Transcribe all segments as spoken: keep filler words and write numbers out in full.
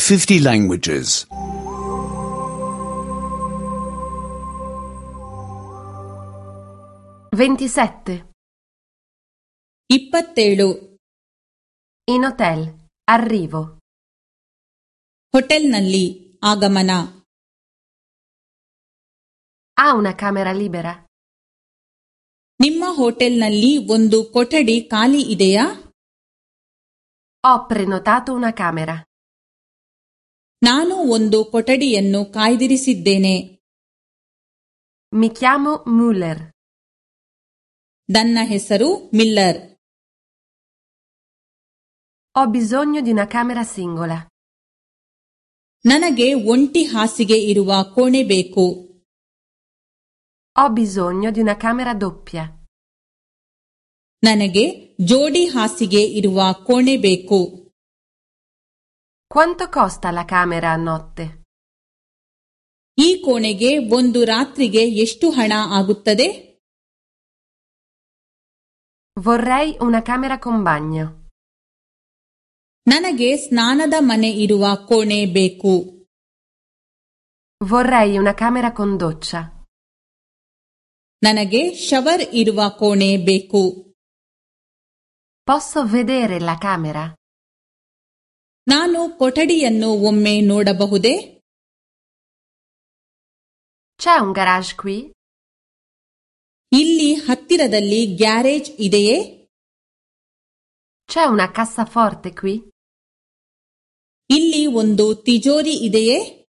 fifty languages. ventisette. ಇಪ್ಪತ್ತೇಳು. In hotel. Arrivo. ಹೋಟೆಲ್ನಲ್ಲಿ ಆಗಮನ. Ha una camera libera? ನಿಮ್ಮ ಹೋಟೆಲ್ನಲ್ಲಿ ಒಂದು ಕೊಠಡಿ ಖಾಲಿ ಇದೆಯಾ? Ho prenotato una camera. ನಾನು ಒಂದು ಕೊಠಡಿಯನ್ನು ಕಾಯ್ದಿರಿಸಿದ್ದೇನೆ. Mi chiamo Müller. ನನ್ನ ಹೆಸರು Miller. Ho bisogno di una camera singola. ನನಗೆ ಒಂಟಿ ಹಾಸಿಗೆ ಇರುವ ಕೋಣೆ ಬೇಕು. Ho bisogno di una camera doppia. ನನಗೆ ಜೋಡಿ ಹಾಸಿಗೆ ಇರುವ ಕೋಣೆ ಬೇಕು. Quanto costa la camera a notte? ಈ ಕೋಣೆಗೆ ಒಂದು ರಾತ್ರಿಗೆ ಎಷ್ಟು ಹಣ ಆಗುತ್ತದೆ? Vorrei una camera con bagno. ನನಗೆ ಸ್ನಾನದ ಮನೆ ಇರುವ ಕೋಣೆ ಬೇಕು. Vorrei una camera con doccia. ನನಗೆ ಶವರ್ ಇರುವ ಕೋಣೆ ಬೇಕು. Posso vedere la camera? ನಾನು ಕೊಠಡಿಯನ್ನು ಒಮ್ಮೆ ನೋಡಬಹುದೇ? C'è un garage qui? ಇಲ್ಲಿ ಹತ್ತಿರದಲ್ಲಿ ಗ್ಯಾರೇಜ್ ಇದೆಯೇ? C'è una cassaforte qui? ಇಲ್ಲಿ ಒಂದು ತಿಜೋರಿ ಇದೆಯೇ?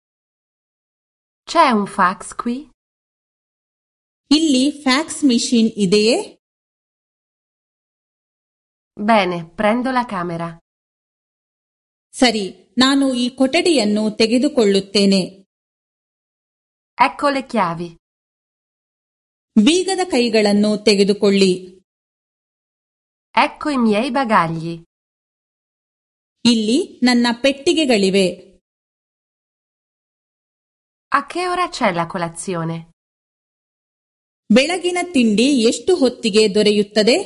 C'è un fax qui? ಇಲ್ಲಿ ಫ್ಯಾಕ್ಸ್ ಮಿಷಿನ್ ಇದೆಯೇ? Bene, prendo la camera. ಸರಿ, ನಾನು ಈ ಕೊಠಡಿಯನ್ನು ತೆಗೆದುಕೊಳ್ಳುತ್ತೇನೆ. Ecco le chiavi. ಬೀಗದ ಕೈಗಳನ್ನು ತೆಗೆದುಕೊಳ್ಳಿ. Ecco i miei bagagli. ಇಲ್ಲಿ ನನ್ನ ಪೆಟ್ಟಿಗೆಗಳಿವೆ. A che ora c'è la colazione? ಬೆಳಗಿನ ತಿಂಡಿ ಎಷ್ಟು ಹೊತ್ತಿಗೆ ದೊರೆಯುತ್ತದೆ?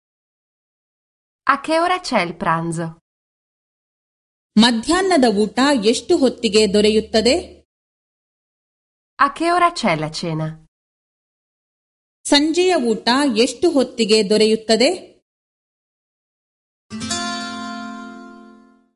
A che ora c'è il pranzo? ಮಧ್ಯಾಹ್ನದ ಊಟ ಎಷ್ಟು ಹೊತ್ತಿಗೆ ದೊರೆಯುತ್ತದೆ? A che ora c'è la cena? ಸಂಜೆಯ ಊಟ ಎಷ್ಟು ಹೊತ್ತಿಗೆ ದೊರೆಯುತ್ತದೆ?